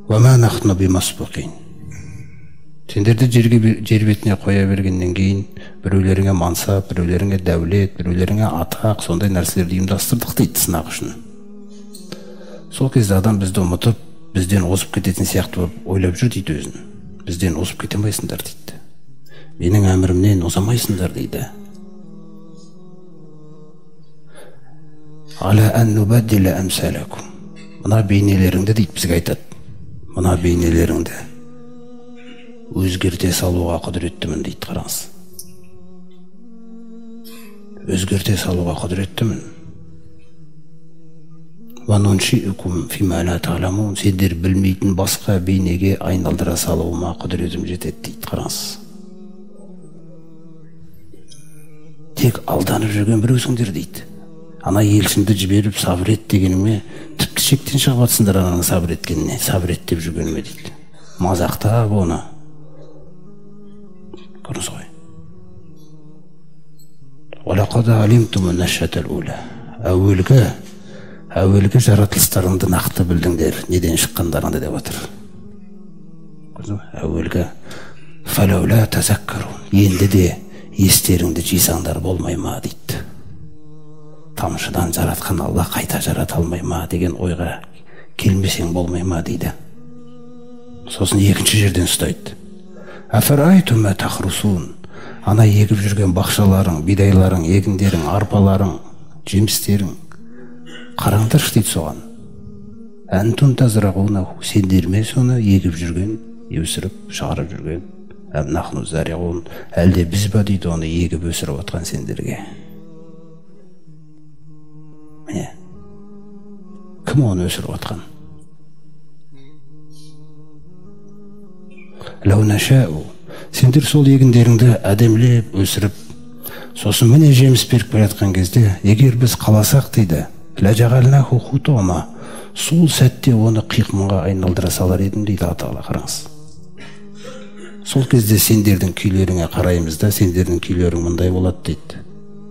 وَمَا نَحْنُ بِمَسْبُقِينَ. Сендерді жер бетіне қоя бергеннен кейін біреулеріңе мансап, біреулеріңе дәулет, біреулеріңе атақ, сондай нәрселерді ұйымдастырдық дейді сынақ үшін. Сол кезде адам бізді ұмытып, бізден озып кететін сияқты ойлап жүр дейді өзін. Бізден озып кете алмайсыңдар дейді. Менің әмірімнен озамайсыңдар дейді. Ала ан нубаддила амсалакум. Мына бейнелеріңді дейді бізге айтады. Мына бейнелеріңді өзгерте салуға құдіреттімін дейді, қараңыз. Өзгерте салуға құдіреттімін. Ва нуншиукум фима ла та'ламун. Сендер білмейтін басқа бейнеге айналдыра салуыма құдіретім жетеді дейді, қараңыз. Тек алданып жүрген бір өзіңдер дейді. Ана елшімді жіберіп сабыр ет дегеніме тіпті шектен шығып атсыңдар, ананың сабыр еткеніне, сабыр ет деп жүргеніме дейді. Мазақтап оны. Көріңіз ғой. وَلَقَدْ عَلِمْتُمُ النَّشْأَةَ الْأُولَى. Әуелгі жаратылыстарыңды нақты білдіңдер, неден шыққандарыңды деп отыр. Әуелгі فَلَوْلَا تَذَكَّرُونَ. Енді де естеріңді жисаңдар болмай ма дейді. Тамшыдан жаратқан Алла қайта жарата алмай ма деген ойға келмесең болмай ма дейді. Сосын екінші жерден ұстайды. Афарайтум ма тахрусун. Ана егіп жүрген бақшаларың, бидайларың, егіндерің, арпаларың, жемістерің, қараңдаршы дейді соған. Әнтун тазрағунаху. Сендер ме соны егіп жүрген, өсіріп, шығарып жүрген? Әм нахну зариғун. Әлде біз ба дейді оны егіп өсіріп отқан сендерге? Міне, кім оны өсіріп отқан? Лау нашау. Сендер сол егіндеріңді әдемлеп өсіріп, сосын міне жеміс беріп бара жатқан кезде, егер біз қаласақ дейді, ләжағалнаху хутома. Сол сәтте оны қиқымға айналдыра салар едім дейді Алла, қараңыз. Сол кезде сендердің күйлеріңе қараймыз да, сендердің күйлерің мындай болады дейді.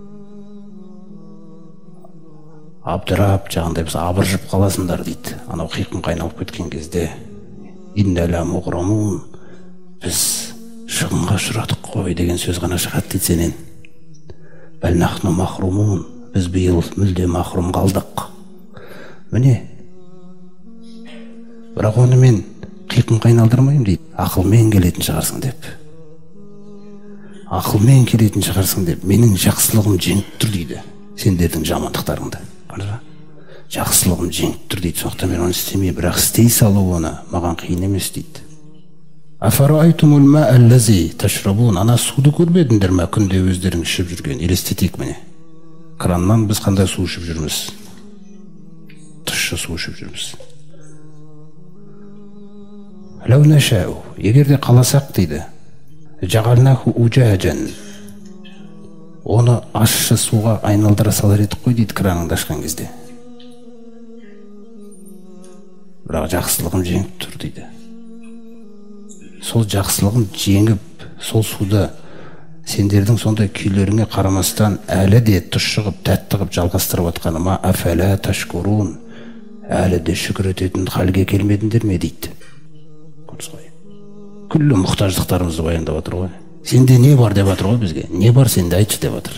Абдырап, жағындай біз абыржып қаласыңдар дейді. Анау қиқымға айналып кеткен кезде, иннәлә муғрамун. Біз шығынға ұшырадық қой деген сөз ғана шығады дейді сенен. Бәл нахну махрумун. Біз биыл мүлде махрум қалдық. Міне, бірақ оны мен қиқымға айналдырмайым дейді. Ақылмен келетін шығарсың деп. Ақылмен келетін шығарсың деп. Менің жақсылығым жеңіп тұр дейді. Сендердің жамандықтарыңды. Жақсылығым жеңіп тұр дейді. Соқтан мен оны істемей, бірақ істей салу оны маған қиын емес дейді. Афарайтумул ма аллази ташрабун. Ана суды көрмедіңдер ме күнде өздерің ішіп жүрген? Елестетейік міне. Краннан біз қандай су ішіп жүрміз? Тұщы су ішіп жүрміз. Лау нашау. Егер де қаласақ дейді, жағалнаху уджаджан. Оны ащы суға айналдыра салар едік қой дейді краныңды ашқан кезде. Бірақ жақсылығым жеңіп тұр дейді. Сол жақсылығым жеңіп, сол суды сендердің сондай күйлеріңе қарамастан әлі де тұшығып, тәттіғып жалғастырып отқаныма афәлә ташкурун. Әлі де шүкір ететін халге келмедіңдер ме дейді. Күллі мұқтаждықтарымызды баяндап отыр ғой. Сенде не бар деп отыр ғой бізге? Не бар сенде айтшы деп отыр.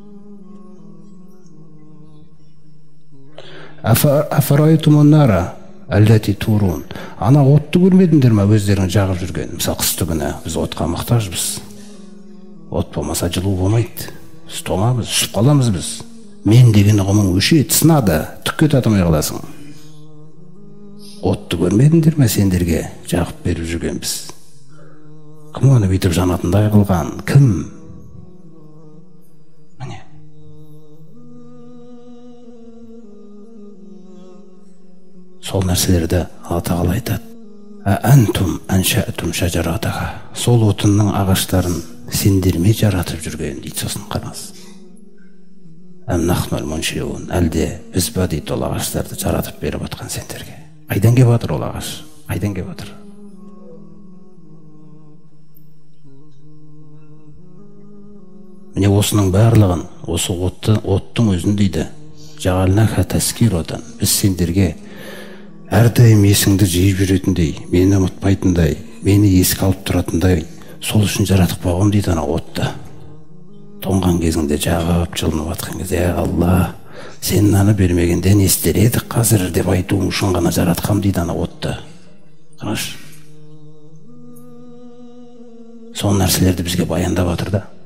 Афарайтумун нара әлләти турун. Ана отты көрмедіңдер ме өздерің жағып жүрген? Мысалы қысты күні біз отқа мұқтажбыз. От болмаса жылу болмайды. Біз тоңамыз, ұшып қаламыз біз. Мен деген ұғымың өшеді, сынады, түкке татымай қаласың. Отты көрмедіңдер ме сендерге жағып беріп жүрген біз? Кім оны бүйтіп жанатындай қылған? Кім? Міне. Сол нәрселерді Алла Тағала айтады. Әнтум әншәтум шәжаратаға. Сол отынның ағаштарын сендер ме жаратып жүрген дейді. Сосын қараңыз. Әм нахнул муншиун. Әлде біз ба дейді ол ағаштарды жаратып беріп отқан сендерге? Қайдан кеп отыр ол ағаш? Қайдан кеп отыр? Міне осының барлығын, осы оттың өзін дейді, жағалнаха таскиротан. Біз сендерге әрдайым есіңді жиып жүретіндей, мені ұмытпайтындай, мені еске алып тұратындай, сол үшін жаратып қойғам дейді ана отты. Тоңған кезіңде жағып, жылынып атқан кезде, Алла, сен мынаны бермегенде не істер едік қазір деп айтуың үшін ғана жаратқам дейді ана отты. Қарашы. Сол нәрселерді бізге баяндап жатыр да.